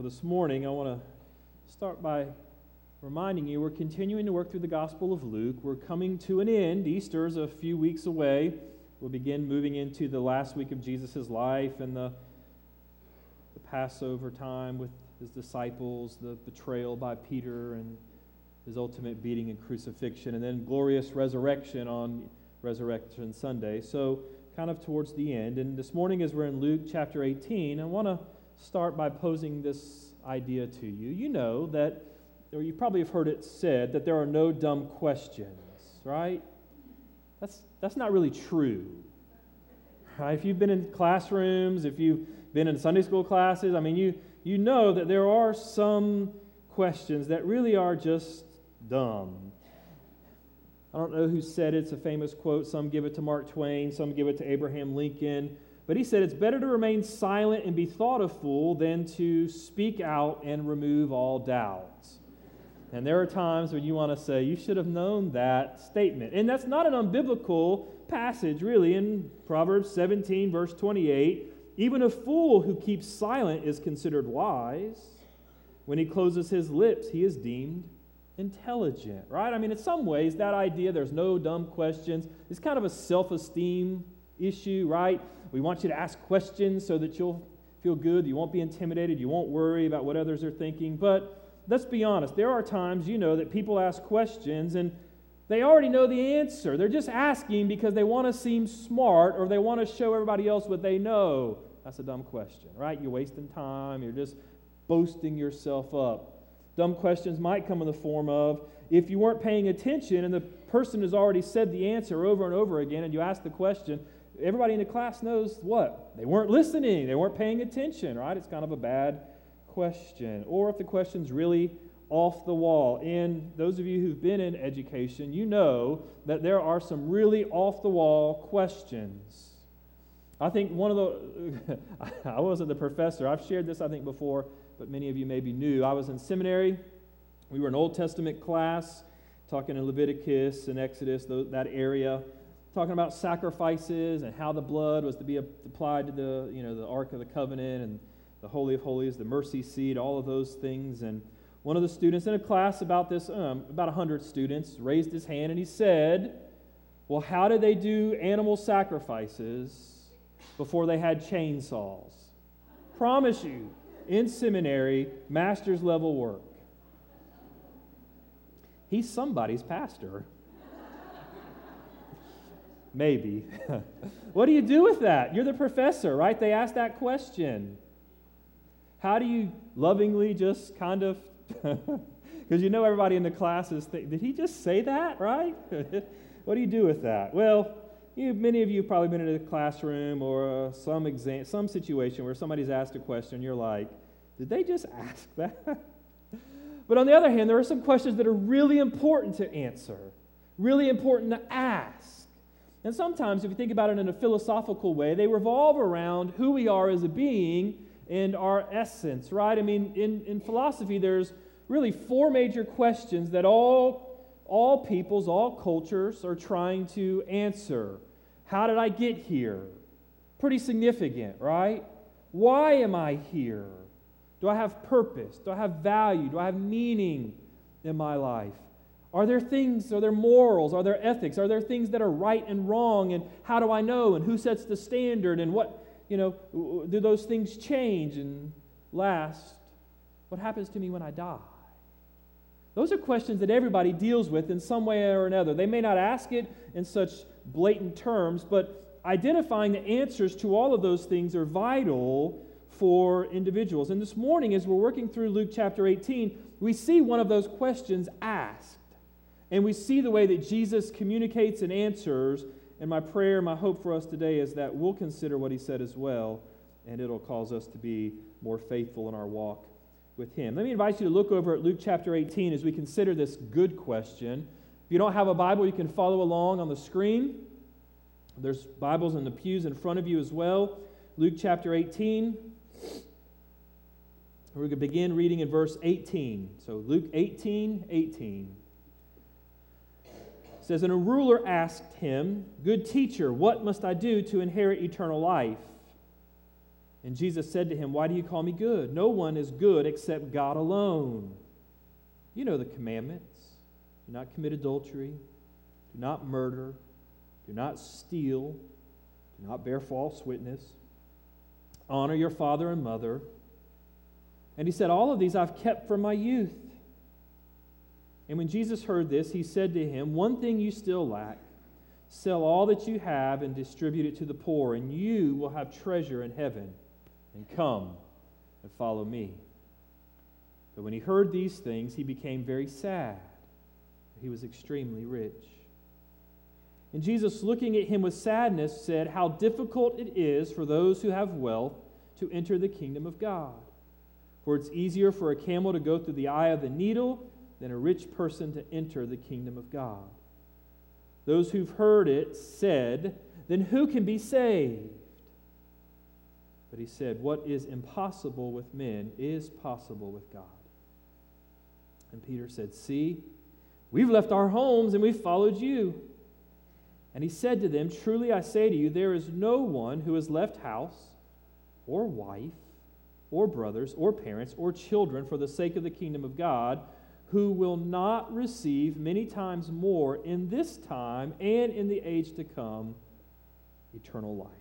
Well, this morning I want to start by reminding you we're continuing to work through the Gospel of Luke. We're coming to an end. Easter is a few weeks away. We'll begin moving into the last week of Jesus' life and the Passover time with his disciples, the betrayal by Peter and his ultimate beating and crucifixion, and then glorious resurrection on Resurrection Sunday. So kind of towards the end. And this morning as we're in Luke chapter 18, I want to start by posing this idea to you. You know that, or you probably have heard it said, that there are no dumb questions, right? That's not really true. Right? If you've been in classrooms, if you've been in Sunday school classes, I mean, you know that there are some questions that really are just dumb. I don't know who said it. It's a famous quote. Some give it to Mark Twain, some give it to Abraham Lincoln. But he said, it's better to remain silent and be thought a fool than to speak out and remove all doubts. And there are times when you want to say, you should have known that statement. And that's not an unbiblical passage, really. In Proverbs 17, verse 28, even a fool who keeps silent is considered wise. When he closes his lips, he is deemed intelligent, right? I mean, in some ways, that idea, there's no dumb questions, is kind of a self-esteem issue, right? We want you to ask questions so that you'll feel good, you won't be intimidated, you won't worry about what others are thinking. But let's be honest, there are times, that people ask questions and they already know the answer. They're just asking because they want to seem smart or they want to show everybody else what they know. That's a dumb question, right? You're wasting time, you're just boasting yourself up. Dumb questions might come in the form of, if you weren't paying attention and the person has already said the answer over and over again and you ask the question, everybody in the class knows what? They weren't listening, they weren't paying attention, right? It's kind of a bad question. Or if the question's really off the wall. And those of you who've been in education, you know that there are some really off-the-wall questions. I think one of the, I wasn't the professor, I've shared this I think before, but many of you may be new. I was in seminary. We were an Old Testament class, talking in Leviticus and Exodus, that area, talking about sacrifices and how the blood was to be applied to the Ark of the Covenant and the Holy of Holies, the mercy seat, all of those things. And one of the students in a class about 100 students, raised his hand and he said, well, how did they do animal sacrifices before they had chainsaws? Promise you, in seminary, master's level work. He's somebody's pastor. Maybe. What do you do with that? You're the professor, right? They asked that question. How do you lovingly just kind of, because everybody in the class is thinking, did he just say that, right? What do you do with that? Well, many of you have probably been in a classroom or some situation where somebody's asked a question, you're like, did they just ask that? But on the other hand, there are some questions that are really important to answer, really important to ask. And sometimes, if you think about it in a philosophical way, they revolve around who we are as a being and our essence, right? I mean, in philosophy, there's really four major questions that all peoples, all cultures are trying to answer. How did I get here? Pretty significant, right? Why am I here? Do I have purpose? Do I have value? Do I have meaning in my life? Are there things, are there morals, are there ethics, are there things that are right and wrong, and how do I know, and who sets the standard, and what, do those things change? And last, what happens to me when I die? Those are questions that everybody deals with in some way or another. They may not ask it in such blatant terms, but identifying the answers to all of those things are vital for individuals. And this morning, as we're working through Luke chapter 18, we see one of those questions asked. And we see the way that Jesus communicates and answers. And my prayer, my hope for us today is that we'll consider what he said as well, and it'll cause us to be more faithful in our walk with him. Let me invite you to look over at Luke chapter 18 as we consider this good question. If you don't have a Bible, you can follow along on the screen. There's Bibles in the pews in front of you as well. Luke chapter 18. We're going to begin reading in verse 18. So Luke 18:18. It says, and a ruler asked him, good teacher, what must I do to inherit eternal life? And Jesus said to him, "Why do you call me good? No one is good except God alone. You know the commandments. Do not commit adultery. Do not murder. Do not steal. Do not bear false witness. Honor your father and mother." And he said, "All of these I've kept from my youth." And when Jesus heard this, he said to him, "One thing you still lack. Sell all that you have and distribute it to the poor, and you will have treasure in heaven. And come and follow me." But when he heard these things, he became very sad. He was extremely rich. And Jesus, looking at him with sadness, said, "How difficult it is for those who have wealth to enter the kingdom of God. For it's easier for a camel to go through the eye of the needle than a rich person to enter the kingdom of God." Those who've heard it said, "Then who can be saved?" But he said, "What is impossible with men is possible with God." And Peter said, "See, we've left our homes and we've followed you." And he said to them, "Truly I say to you, there is no one who has left house or wife or brothers or parents or children for the sake of the kingdom of God who will not receive many times more in this time and in the age to come eternal life."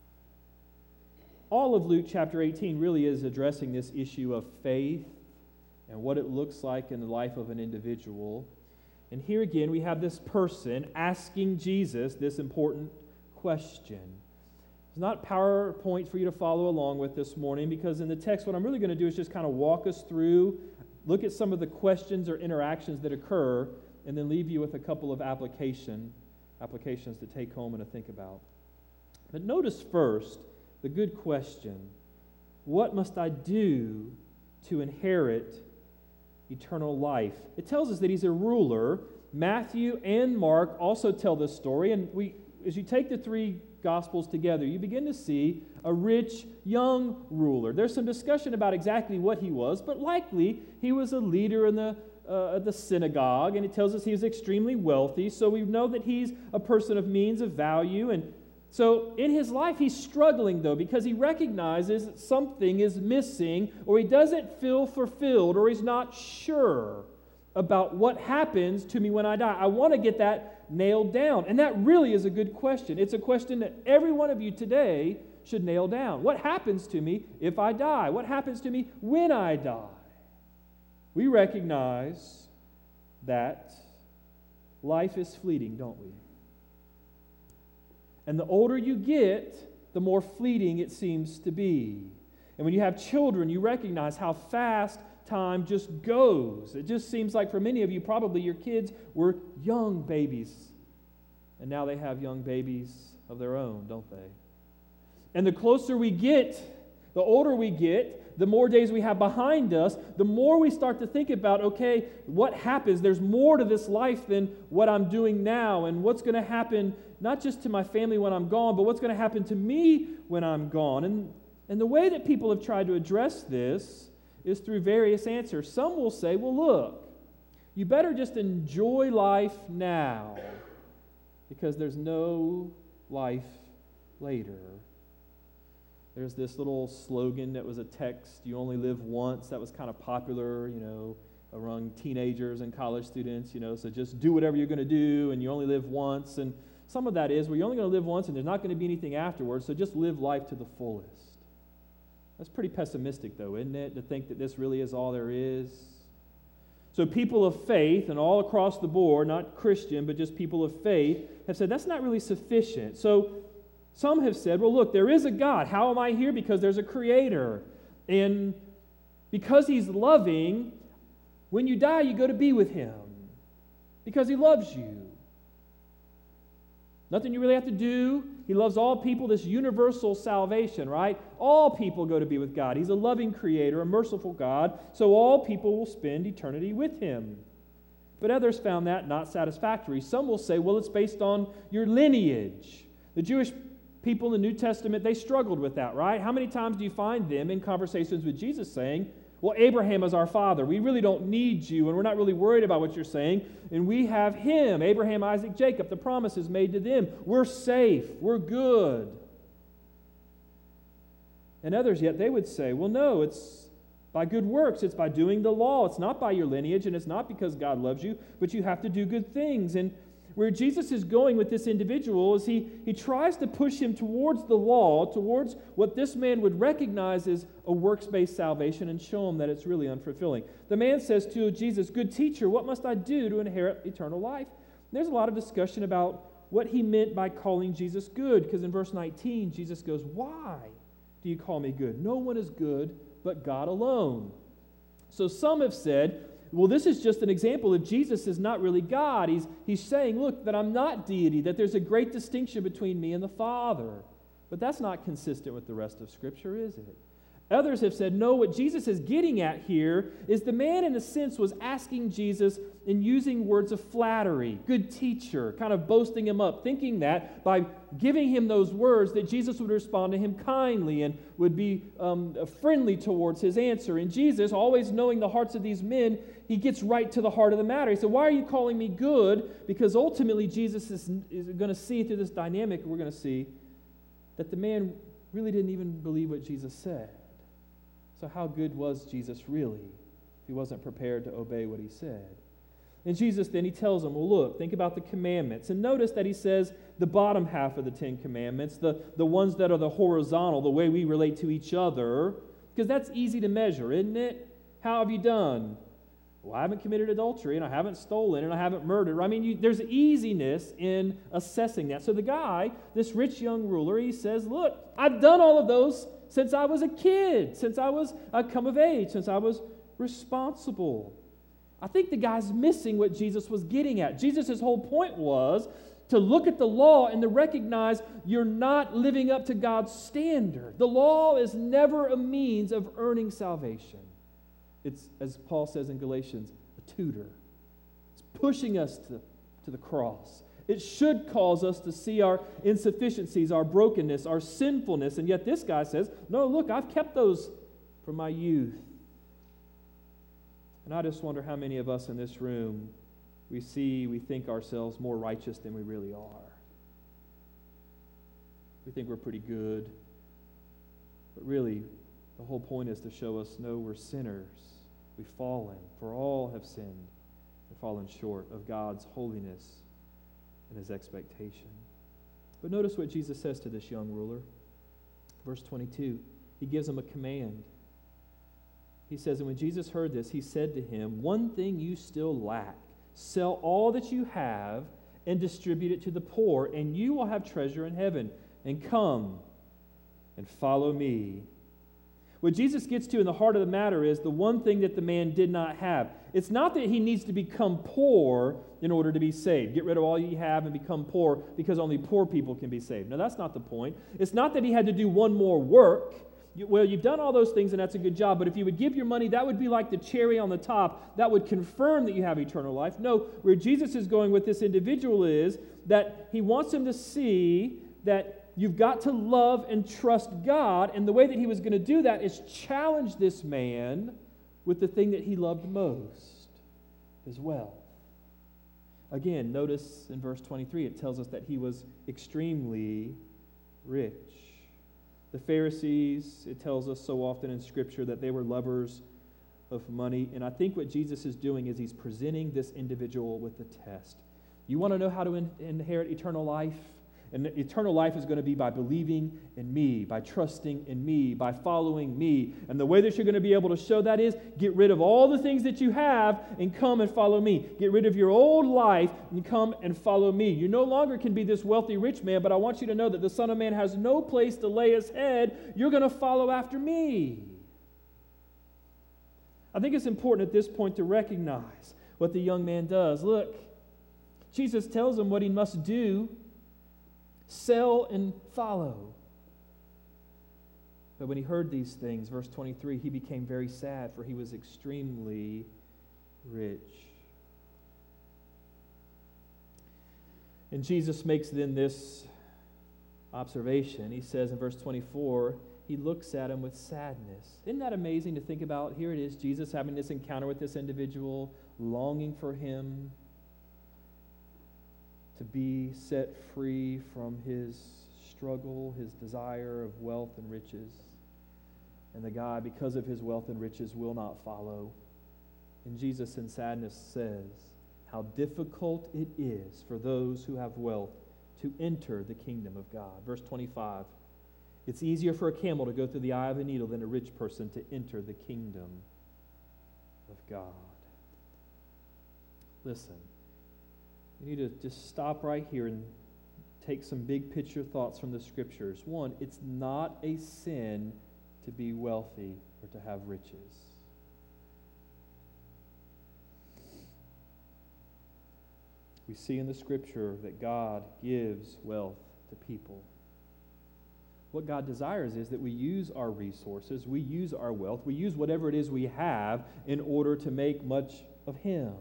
All of Luke chapter 18 really is addressing this issue of faith and what it looks like in the life of an individual. And here again, we have this person asking Jesus this important question. It's not PowerPoint for you to follow along with this morning, because in the text, what I'm really going to do is just kind of walk us through, look at some of the questions or interactions that occur, and then leave you with a couple of applications to take home and to think about. But notice first the good question: what must I do to inherit eternal life? It tells us that he's a ruler. Matthew and Mark also tell this story, and as you take the three Gospels together, you begin to see a rich young ruler. There's some discussion about exactly what he was, but likely he was a leader in the synagogue, and it tells us he was extremely wealthy, so we know that he's a person of means, of value. And so in his life, he's struggling, though, because he recognizes that something is missing, or he doesn't feel fulfilled, or he's not sure about what happens to me when I die. I want to get that nailed down. And that really is a good question. It's a question that every one of you today should nail down. What happens to me if I die? What happens to me when I die? We recognize that life is fleeting, don't we? And the older you get, the more fleeting it seems to be. And when you have children, you recognize how fast time just goes. It just seems like for many of you, probably your kids were young babies. And now they have young babies of their own, don't they? And the closer we get, the older we get, the more days we have behind us, the more we start to think about, okay, what happens? There's more to this life than what I'm doing now, and what's going to happen not just to my family when I'm gone, but what's going to happen to me when I'm gone. And the way that people have tried to address this is through various answers. Some will say, well, look, you better just enjoy life now, because there's no life later. There's this little slogan that was a text, "You only live once," that was kind of popular, among teenagers and college students, so just do whatever you're going to do, and you only live once. And some of that is, well, you're only going to live once, and there's not going to be anything afterwards, so just live life to the fullest. That's pretty pessimistic, though, isn't it, to think that this really is all there is? So people of faith, and all across the board, not Christian, but just people of faith, have said that's not really sufficient. So some have said, well, look, there is a God. How am I here? Because there's a creator. And because he's loving, when you die, you go to be with him. Because he loves you. Nothing you really have to do. He loves all people, this universal salvation, right? All people go to be with God. He's a loving creator, a merciful God, so all people will spend eternity with him. But others found that not satisfactory. Some will say, well, it's based on your lineage. The Jewish people in the New Testament, they struggled with that, right? How many times do you find them in conversations with Jesus saying, well, Abraham is our father. We really don't need you, and we're not really worried about what you're saying. And we have him, Abraham, Isaac, Jacob. The promise is made to them. We're safe. We're good. And others yet, they would say, well, no, it's by good works. It's by doing the law. It's not by your lineage, and it's not because God loves you, but you have to do good things. And where Jesus is going with this individual is he tries to push him towards the law, towards what this man would recognize as a works-based salvation, and show him that it's really unfulfilling. The man says to Jesus, "Good teacher, what must I do to inherit eternal life?" And there's a lot of discussion about what he meant by calling Jesus good, because in verse 19, Jesus goes, "Why do you call me good? No one is good but God alone." So some have said, well, this is just an example of Jesus is not really God. He's saying, look, that I'm not deity, that there's a great distinction between me and the Father. But that's not consistent with the rest of Scripture, is it? Others have said, no, what Jesus is getting at here is the man, in a sense, was asking Jesus and using words of flattery, good teacher, kind of boasting him up, thinking that by giving him those words that Jesus would respond to him kindly and would be friendly towards his answer. And Jesus, always knowing the hearts of these men, he gets right to the heart of the matter. He said, why are you calling me good? Because ultimately Jesus is going to see through this dynamic, we're going to see that the man really didn't even believe what Jesus said. So how good was Jesus really if he wasn't prepared to obey what he said? And Jesus then, he tells them, well, look, think about the commandments. And notice that he says the bottom half of the 10 commandments, the ones that are the horizontal, the way we relate to each other, because that's easy to measure, isn't it? How have you done? Well, I haven't committed adultery, and I haven't stolen, and I haven't murdered. I mean, there's easiness in assessing that. So the guy, this rich young ruler, he says, look, I've done all of those since I was a kid, since I come of age, since I was responsible. I think the guy's missing what Jesus was getting at. Jesus' whole point was to look at the law and to recognize you're not living up to God's standard. The law is never a means of earning salvation. It's, as Paul says in Galatians, a tutor. It's pushing us to the cross. It should cause us to see our insufficiencies, our brokenness, our sinfulness, and yet this guy says, no, look, I've kept those from my youth. And I just wonder how many of us in this room, we think ourselves more righteous than we really are. We think we're pretty good. But really, the whole point is to show us, no, we're sinners. We've fallen, for all have sinned and fallen short of God's holiness and his expectation. But notice what Jesus says to this young ruler. Verse 22, he gives him a command. He says, and when Jesus heard this, he said to him, one thing you still lack. Sell all that you have and distribute it to the poor, and you will have treasure in heaven. And come and follow me. What Jesus gets to in the heart of the matter is the one thing that the man did not have. It's not that he needs to become poor in order to be saved. Get rid of all you have and become poor because only poor people can be saved. No, that's not the point. It's not that he had to do one more work. Well, you've done all those things and that's a good job, but if you would give your money, that would be like the cherry on the top. That would confirm that you have eternal life. No, where Jesus is going with this individual is that he wants him to see that you've got to love and trust God, and the way that he was going to do that is challenge this man with the thing that he loved most as well. Again, notice in verse 23, it tells us that he was extremely rich. The Pharisees, it tells us so often in Scripture that they were lovers of money, and I think what Jesus is doing is he's presenting this individual with a test. You want to know how to inherit eternal life? And eternal life is going to be by believing in me, by trusting in me, by following me. And the way that you're going to be able to show that is get rid of all the things that you have and come and follow me. Get rid of your old life and come and follow me. You no longer can be this wealthy rich man, but I want you to know that the Son of Man has no place to lay his head. You're going to follow after me. I think it's important at this point to recognize what the young man does. Look, Jesus tells him what he must do. Sell and follow. But when he heard these things, verse 23, he became very sad, for he was extremely rich. And Jesus makes then this observation. He says in verse 24, he looks at him with sadness. Isn't that amazing to think about? Here it is, Jesus having this encounter with this individual, longing for him to be set free from his struggle, his desire of wealth and riches. and the guy, because of his wealth and riches, will not follow. And Jesus in sadness says how difficult it is for those who have wealth to enter the kingdom of God. Verse 25, it's easier for a camel to go through the eye of a needle than a rich person to enter the kingdom of God. Listen, we need to just stop right here and take some big picture thoughts from the Scriptures. One, it's not a sin to be wealthy or to have riches. We see in the Scripture that God gives wealth to people. What God desires is that we use our resources, we use our wealth, we use whatever it is we have in order to make much of Him.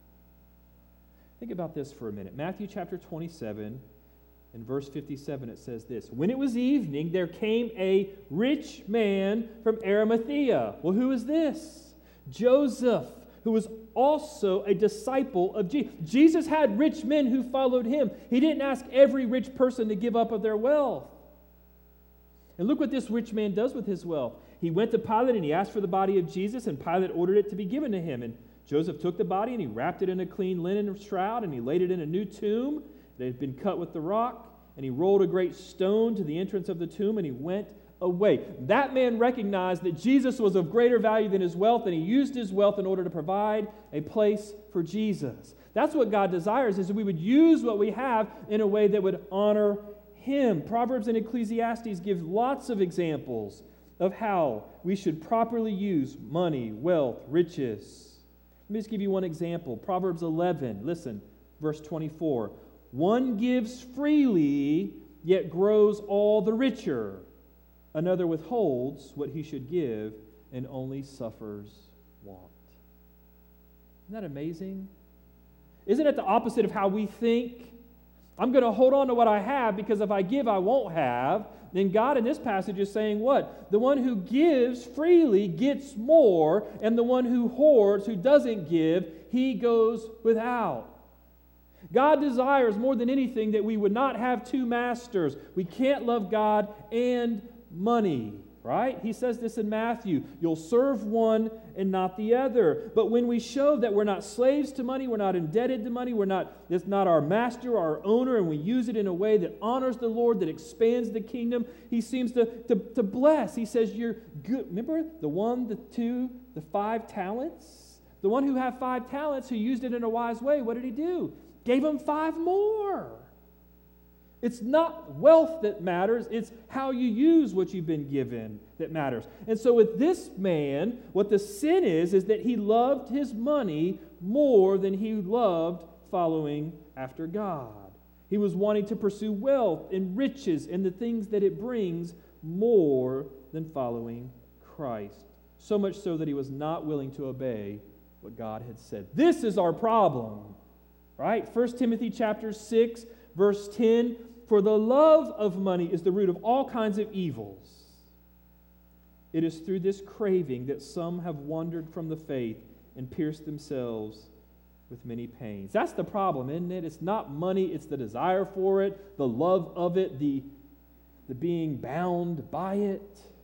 Think about this for a minute. Matthew chapter 27, in verse 57, it says this: When it was evening, there came a rich man from Arimathea. Well, who is this? Joseph, who was also a disciple of Jesus. Jesus had rich men who followed him. He didn't ask every rich person to give up of their wealth. And look what this rich man does with his wealth. He went to Pilate and he asked for the body of Jesus, and Pilate ordered it to be given to him. And Joseph took the body and he wrapped it in a clean linen shroud, and he laid it in a new tomb that had been cut with the rock, and he rolled a great stone to the entrance of the tomb, and he went away. That man recognized that Jesus was of greater value than his wealth, and he used his wealth in order to provide a place for Jesus. That's what God desires, is that we would use what we have in a way that would honor Him. Proverbs and Ecclesiastes give lots of examples of how we should properly use money, wealth, riches. Let me just give you one example. Proverbs 11, listen, verse 24. One gives freely, yet grows all the richer. Another withholds what he should give and only suffers want. Isn't that amazing? Isn't it the opposite of how we think? I'm going to hold on to what I have because if I give, I won't have. Then God in this passage is saying what? The one who gives freely gets more, and the one who hoards, who doesn't give, he goes without. God desires more than anything that we would not have two masters. We can't love God and money, right? He says this in Matthew. You'll serve one and not the other. But when we show that we're not slaves to money, we're not indebted to money, it's not our master, our owner, and we use it in a way that honors the Lord, that expands the kingdom, He seems to bless. He says, you're good. Remember the 1, the 2, the 5 talents? The one who had 5 talents, who used it in a wise way, what did he do? Gave him 5 more. It's not wealth that matters, it's how you use what you've been given that matters. And so with this man, what the sin is that he loved his money more than he loved following after God. He was wanting to pursue wealth and riches and the things that it brings more than following Christ. So much so that he was not willing to obey what God had said. This is our problem, right? 1 Timothy chapter 6, verse 10, for the love of money is the root of all kinds of evils. It is through this craving that some have wandered from the faith and pierced themselves with many pains. That's the problem, isn't it? It's not money, it's the desire for it, the love of it, the being bound by it.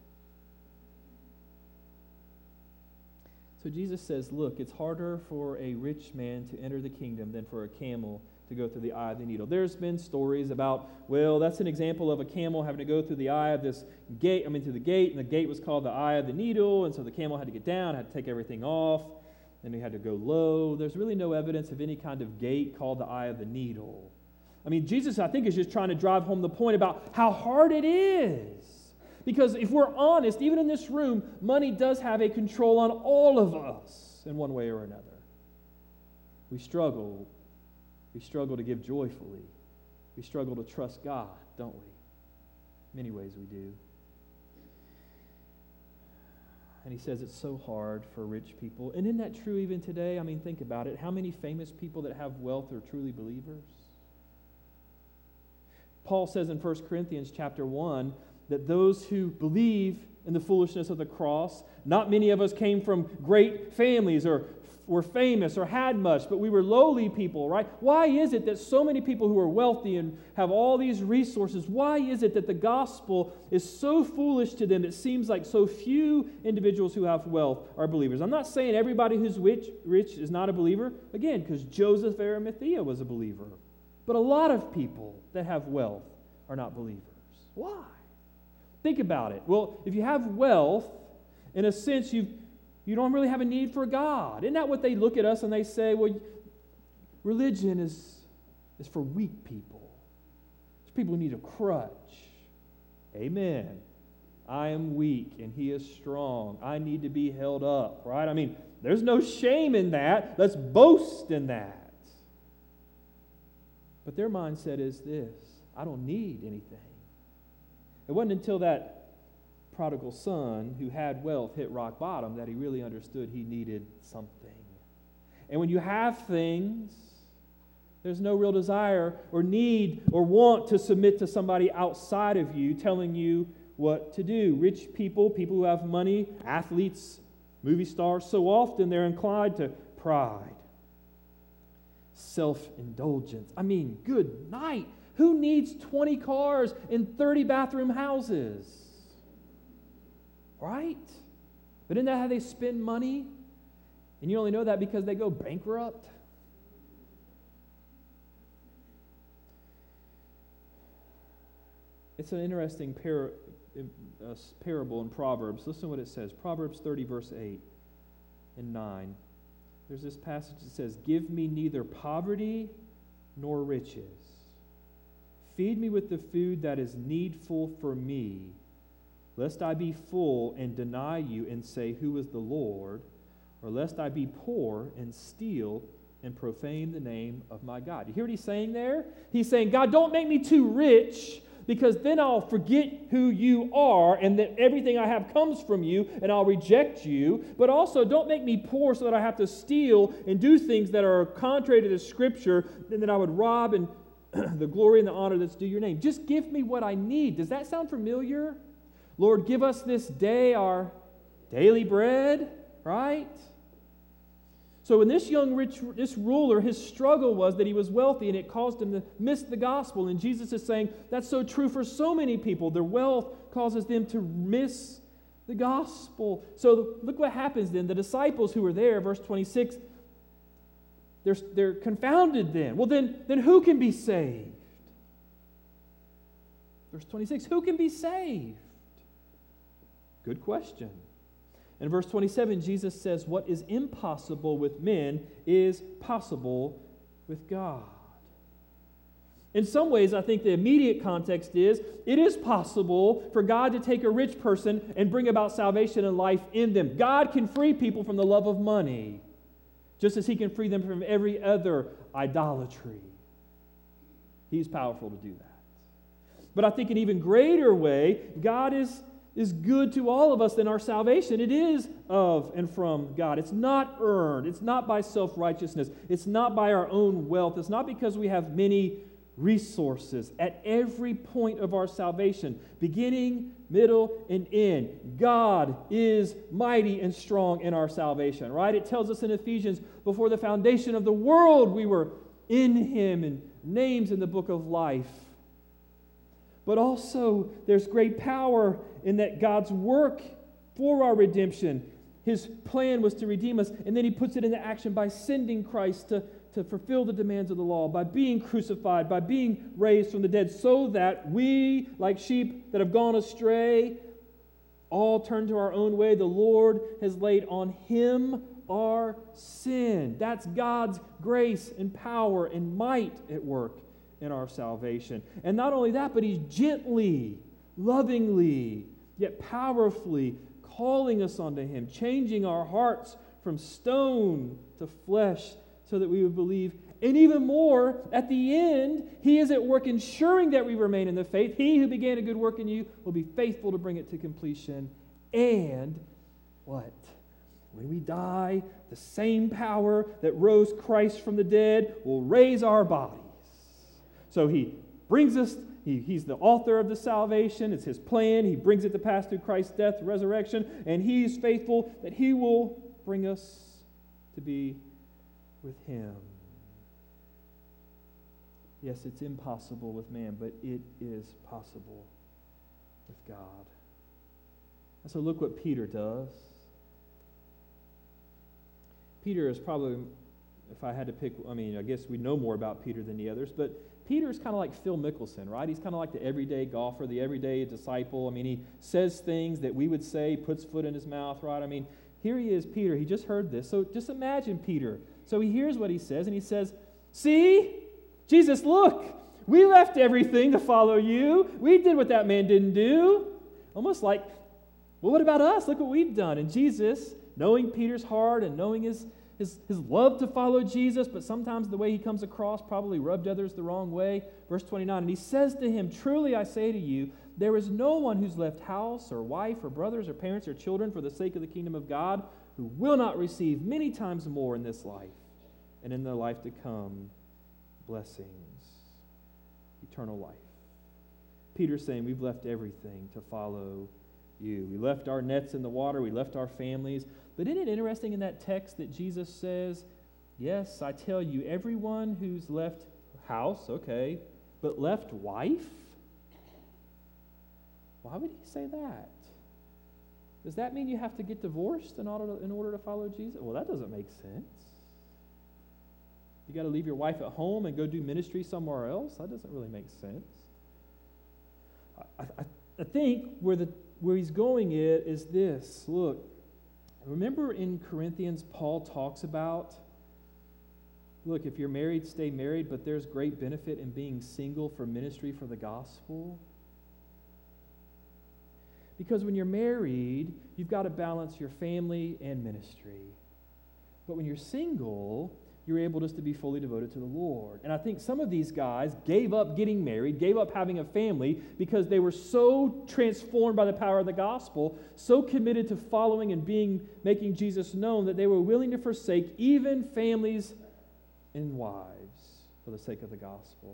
So Jesus says, look, it's harder for a rich man to enter the kingdom than for a camel to go through the eye of the needle. There's been stories about, well, that's an example of a camel having to go through the eye of this gate, through the gate, and the gate was called the eye of the needle, and so the camel had to get down, had to take everything off, and he had to go low. There's really no evidence of any kind of gate called the eye of the needle. Jesus, I think, is just trying to drive home the point about how hard it is. Because if we're honest, even in this room, money does have a control on all of us in one way or another. We struggle. We struggle to give joyfully. We struggle to trust God, don't we? Many ways we do. And he says it's so hard for rich people. And isn't that true even today? Think about it. How many famous people that have wealth are truly believers? Paul says in 1 Corinthians chapter 1 that those who believe in the foolishness of the cross, not many of us came from great families or were famous or had much, but we were lowly people, right? Why is it that so many people who are wealthy and have all these resources, why is it that the gospel is so foolish to them? It seems like so few individuals who have wealth are believers. I'm not saying everybody who's rich is not a believer, again, because Joseph of Arimathea was a believer. But a lot of people that have wealth are not believers. Why? Think about it. Well, if you have wealth, in a sense, you don't really have a need for God. Isn't that what they look at us and they say, well, religion is for weak people. It's people who need a crutch. Amen. I am weak and he is strong. I need to be held up, right? I mean, there's no shame in that. Let's boast in that. But their mindset is this: I don't need anything. It wasn't until that prodigal son who had wealth hit rock bottom that he really understood he needed something. And when you have things, there's no real desire or need or want to submit to somebody outside of you telling you what to do. Rich people, people who have money, athletes, movie stars, so often they're inclined to pride, self-indulgence. I mean, good night. Who needs 20 cars and 30 bathroom houses? Right? But isn't that how they spend money? And you only know that because they go bankrupt? It's an interesting parable in Proverbs. Listen to what it says. Proverbs 30, verse 8 and 9. There's this passage that says, "Give me neither poverty nor riches. Feed me with the food that is needful for me, lest I be full and deny you and say, 'Who is the Lord?' Or lest I be poor and steal and profane the name of my God." You hear what he's saying there? He's saying, God, don't make me too rich, because then I'll forget who you are and that everything I have comes from you and I'll reject you. But also don't make me poor so that I have to steal and do things that are contrary to the Scripture and that I would rob and the glory and the honor that's due your name. Just give me what I need. Does that sound familiar? Lord, give us this day our daily bread, right? So when this ruler, his struggle was that he was wealthy and it caused him to miss the gospel. And Jesus is saying that's so true for so many people. Their wealth causes them to miss the gospel. So look what happens then. The disciples who were there, verse 26, they're confounded then. Well, then who can be saved? Verse 26, who can be saved? Good question. In verse 27, Jesus says, what is impossible with men is possible with God. In some ways, I think the immediate context is, it is possible for God to take a rich person and bring about salvation and life in them. God can free people from the love of money, just as He can free them from every other idolatry. He's powerful to do that. But I think in an even greater way, God is good to all of us in our salvation. It is of and from God. It's not earned. It's not by self-righteousness. It's not by our own wealth. It's not because we have many resources. At every point of our salvation, beginning, middle, and end, God is mighty and strong in our salvation, right? It tells us in Ephesians, before the foundation of the world, we were in Him, and names in the book of life. But also, there's great power in that God's work for our redemption. His plan was to redeem us, and then He puts it into action by sending Christ to fulfill the demands of the law, by being crucified, by being raised from the dead, so that we, like sheep that have gone astray, all turn to our own way. The Lord has laid on Him our sin. That's God's grace and power and might at work in our salvation. And not only that, but He's gently, lovingly, yet powerfully calling us unto Him, changing our hearts from stone to flesh so that we would believe. And even more, at the end, He is at work ensuring that we remain in the faith. He who began a good work in you will be faithful to bring it to completion. And what? When we die, the same power that rose Christ from the dead will raise our bodies. So He brings us, He's the author of the salvation. It's His plan. He brings it to pass through Christ's death, resurrection, and He's faithful that He will bring us to be with Him. Yes, it's impossible with man, but it is possible with God. And so look what Peter does. Peter is probably, if I had to pick, I guess we know more about Peter than the others, but Peter's kind of like Phil Mickelson, right? He's kind of like the everyday golfer, the everyday disciple. He says things that we would say, puts foot in his mouth, right? Here he is, Peter. He just heard this. So just imagine Peter. So he hears what he says, and he says, "See, Jesus, look, we left everything to follow you. We did what that man didn't do." Almost like, well, what about us? Look what we've done. And Jesus, knowing Peter's heart and knowing his love to follow Jesus, but sometimes the way he comes across probably rubbed others the wrong way. Verse 29, and he says to him, "Truly I say to you, there is no one who's left house or wife or brothers or parents or children for the sake of the kingdom of God who will not receive many times more in this life and in the life to come blessings, eternal life." Peter's saying we've left everything to follow you. We left our nets in the water. We left our families. But isn't it interesting in that text that Jesus says, "Yes, I tell you, everyone who's left house, okay, but left wife?" Why would he say that? Does that mean you have to get divorced in order to follow Jesus? Well, that doesn't make sense. You got to leave your wife at home and go do ministry somewhere else? That doesn't really make sense. I think where he's going is this. Look, remember in Corinthians, Paul talks about, look, if you're married, stay married, but there's great benefit in being single for ministry for the gospel. Because when you're married, you've got to balance your family and ministry. But when you're single, you're able just to be fully devoted to the Lord. And I think some of these guys gave up getting married, gave up having a family because they were so transformed by the power of the gospel, so committed to following and making Jesus known that they were willing to forsake even families and wives for the sake of the gospel.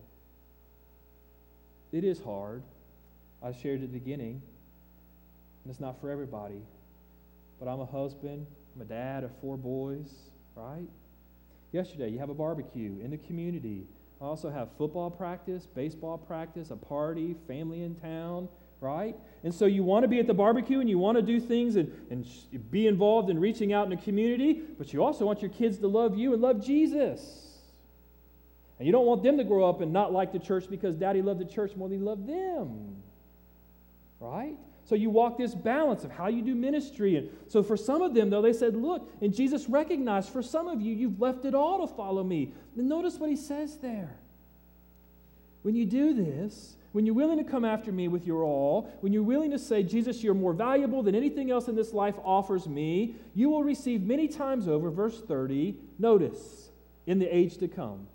It is hard. I shared at the beginning, and it's not for everybody. But I'm a husband, I'm a dad of 4 boys, right? Yesterday, you have a barbecue in the community. I also have football practice, baseball practice, a party, family in town, right? And so you want to be at the barbecue and you want to do things and be involved in reaching out in the community, but you also want your kids to love you and love Jesus. And you don't want them to grow up and not like the church because Daddy loved the church more than he loved them, right? So you walk this balance of how you do ministry. And so for some of them, though, they said, look, and Jesus recognized, for some of you, you've left it all to follow me. And notice what he says there. When you do this, when you're willing to come after me with your all, when you're willing to say, Jesus, you're more valuable than anything else in this life offers me, you will receive many times over, verse 30, notice, in the age to come.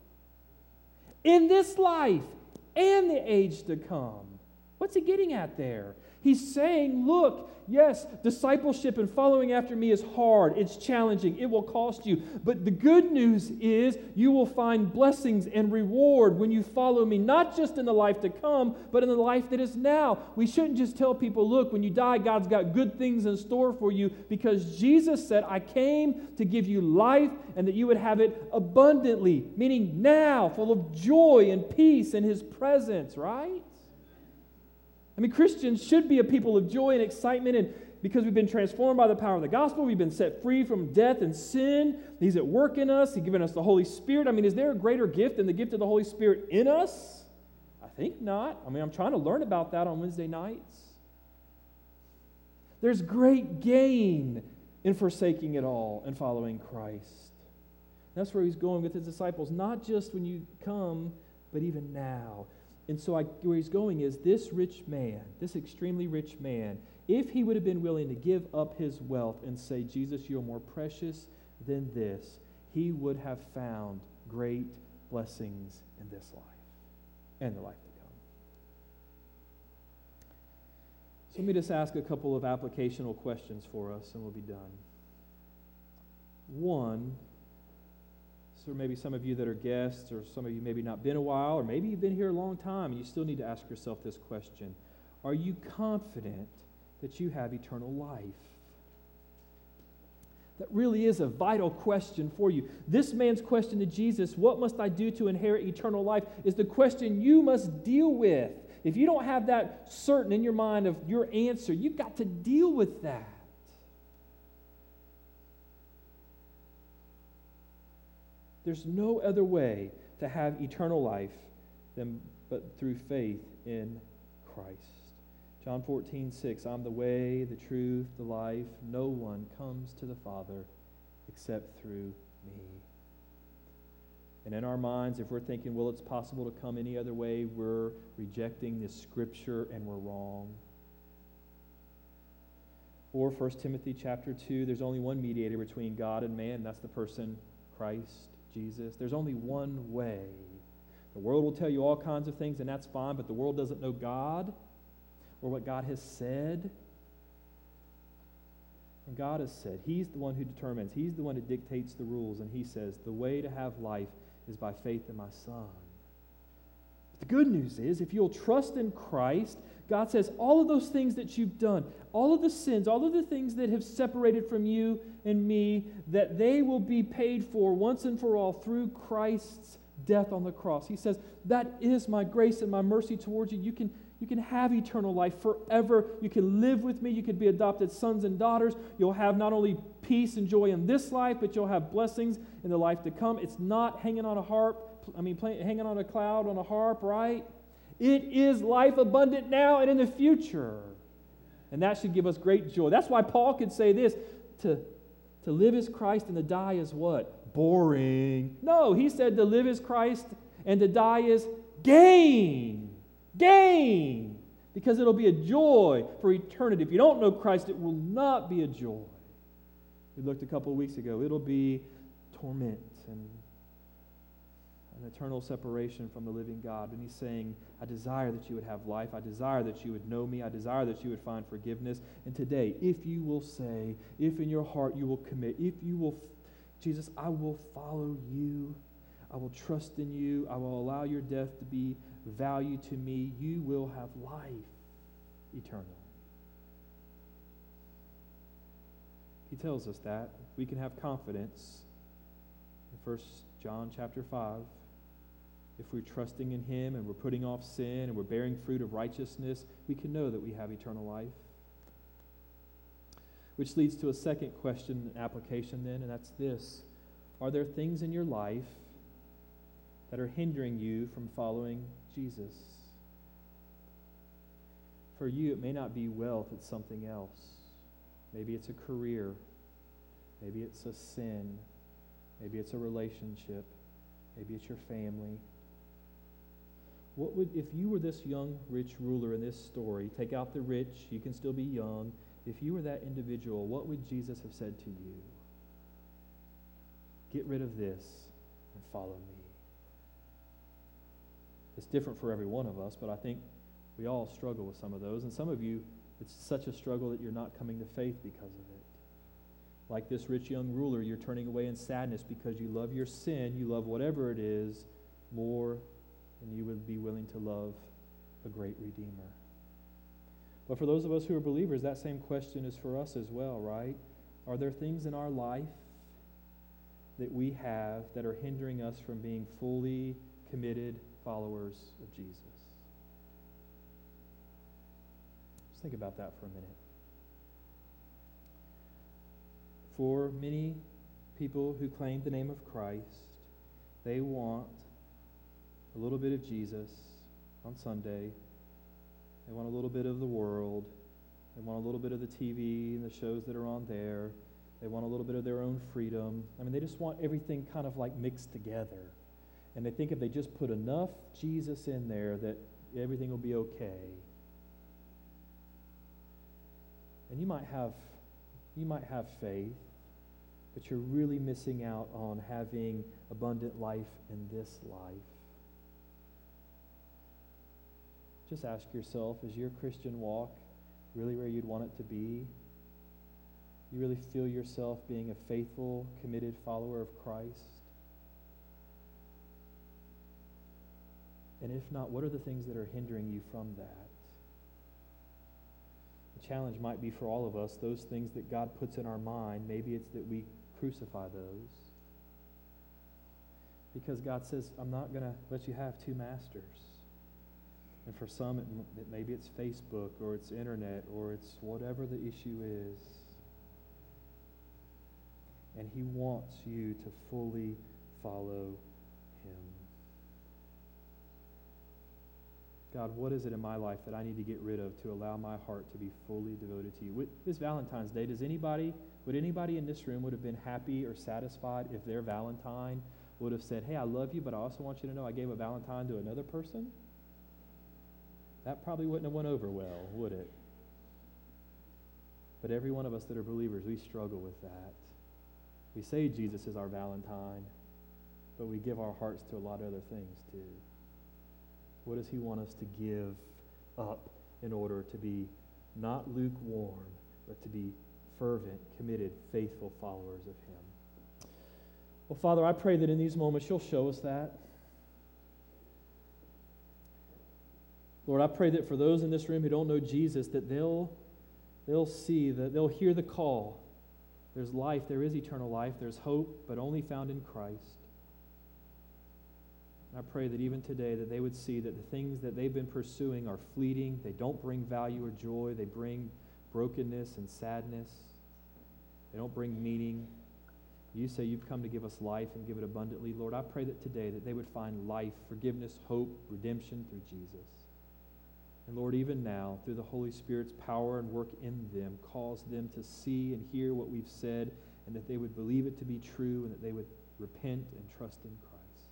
In this life and the age to come. What's he getting at there? He's saying, look, yes, discipleship and following after me is hard. It's challenging. It will cost you. But the good news is you will find blessings and reward when you follow me, not just in the life to come, but in the life that is now. We shouldn't just tell people, look, when you die, God's got good things in store for you, because Jesus said, I came to give you life and that you would have it abundantly, meaning now, full of joy and peace in His presence, right? Christians should be a people of joy and excitement, and because we've been transformed by the power of the gospel, we've been set free from death and sin. He's at work in us. He's given us the Holy Spirit. Is there a greater gift than the gift of the Holy Spirit in us? I think not. I'm trying to learn about that on Wednesday nights. There's great gain in forsaking it all and following Christ. That's where he's going with his disciples, not just when you come, but even now. And so where he's going is this rich man, this extremely rich man, if he would have been willing to give up his wealth and say, Jesus, you're more precious than this, he would have found great blessings in this life and the life to come. So let me just ask a couple of applicational questions for us and we'll be done. One, so maybe some of you that are guests, or some of you maybe not been a while, or maybe you've been here a long time, and you still need to ask yourself this question. Are you confident that you have eternal life? That really is a vital question for you. This man's question to Jesus, what must I do to inherit eternal life, is the question you must deal with. If you don't have that certain in your mind of your answer, you've got to deal with that. There's no other way to have eternal life but through faith in Christ. John 14:6, I'm the way, the truth, the life. No one comes to the Father except through me. And in our minds, if we're thinking, well, it's possible to come any other way, we're rejecting this Scripture and we're wrong. Or 1 Timothy chapter 2, there's only one mediator between God and man, and that's the person Christ Jesus. There's only one way. The world will tell you all kinds of things, and that's fine, but the world doesn't know God or what God has said. And God has said, He's the one who determines. He's the one who dictates the rules, and He says, the way to have life is by faith in my Son. But the good news is, if you'll trust in Christ, God says all of those things that you've done, all of the sins, all of the things that have separated from you and me, that they will be paid for once and for all through Christ's death on the cross. He says, that is my grace and my mercy towards you. You can have eternal life forever. You can live with me. You can be adopted sons and daughters. You'll have not only peace and joy in this life, but you'll have blessings in the life to come. It's not hanging on a hanging on a cloud on a harp, right? It is life abundant now and in the future. And that should give us great joy. That's why Paul could say this, to live is Christ and to die is what? Boring. No, he said to live is Christ and to die is gain. Gain. Because it'll be a joy for eternity. If you don't know Christ, it will not be a joy. We looked a couple of weeks ago. It'll be torment and an eternal separation from the living God. And he's saying, I desire that you would have life. I desire that you would know me. I desire that you would find forgiveness. And today, if you will say, if in your heart you will commit, if you will, Jesus, I will follow you. I will trust in you. I will allow your death to be value to me. You will have life eternal. He tells us that. We can have confidence in 1 John chapter 5. If we're trusting in Him and we're putting off sin and we're bearing fruit of righteousness, we can know that we have eternal life. Which leads to a second question and application then, and that's this. Are there things in your life that are hindering you from following Jesus? For you, it may not be wealth, it's something else. Maybe it's a career. Maybe it's a sin. Maybe it's a relationship. Maybe it's your family. What would, if you were this young, rich ruler in this story, take out the rich, you can still be young. If you were that individual, what would Jesus have said to you? Get rid of this and follow me. It's different for every one of us, but I think we all struggle with some of those. And some of you, it's such a struggle that you're not coming to faith because of it. Like this rich young ruler, you're turning away in sadness because you love your sin, you love whatever it is, more than you would be willing to love a great Redeemer. But for those of us who are believers, that same question is for us as well, right? Are there things in our life that we have that are hindering us from being fully committed followers of Jesus? Just think about that for a minute. For many people who claim the name of Christ, they want a little bit of Jesus on Sunday. They want a little bit of the world. They want a little bit of the TV and the shows that are on there. They want a little bit of their own freedom. I mean, they just want everything kind of like mixed together. And they think if they just put enough Jesus in there that everything will be okay. And you might have faith, but you're really missing out on having abundant life in this life. Just ask yourself, is your Christian walk really where you'd want it to be? You really feel yourself being a faithful, committed follower of Christ? And if not, what are the things that are hindering you from that? The challenge might be for all of us, those things that God puts in our mind, maybe it's that we crucify those. Because God says, I'm not going to let you have two masters. And for some, maybe it's Facebook or it's internet or it's whatever the issue is. And He wants you to fully follow Him. God, what is it in my life that I need to get rid of to allow my heart to be fully devoted to you? This Valentine's Day, would anybody in this room would have been happy or satisfied if their Valentine would have said, hey, I love you, but I also want you to know I gave a Valentine to another person? That probably wouldn't have went over well, would it? But every one of us that are believers, we struggle with that. We say Jesus is our Valentine, but we give our hearts to a lot of other things too. What does He want us to give up in order to be not lukewarm, but to be fervent, committed, faithful followers of Him? Well, Father, I pray that in these moments You'll show us that. Lord, I pray that for those in this room who don't know Jesus, that they'll see, that they'll hear the call. There's life, there is eternal life, there's hope, but only found in Christ. And I pray that even today that they would see that the things that they've been pursuing are fleeting, they don't bring value or joy, they bring brokenness and sadness, they don't bring meaning. You say You've come to give us life and give it abundantly. Lord, I pray that today that they would find life, forgiveness, hope, redemption through Jesus. And Lord, even now, through the Holy Spirit's power and work in them, cause them to see and hear what we've said, and that they would believe it to be true, and that they would repent and trust in Christ.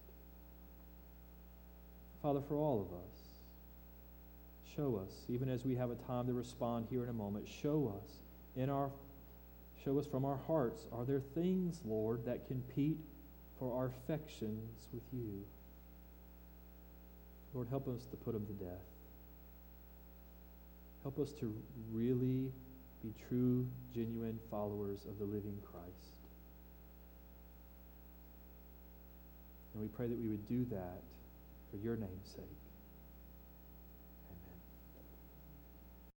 Father, for all of us, show us, even as we have a time to respond here in a moment, show us from our hearts, are there things, Lord, that compete for our affections with You? Lord, help us to put them to death. Help us to really be true, genuine followers of the living Christ. And we pray that we would do that for Your name's sake.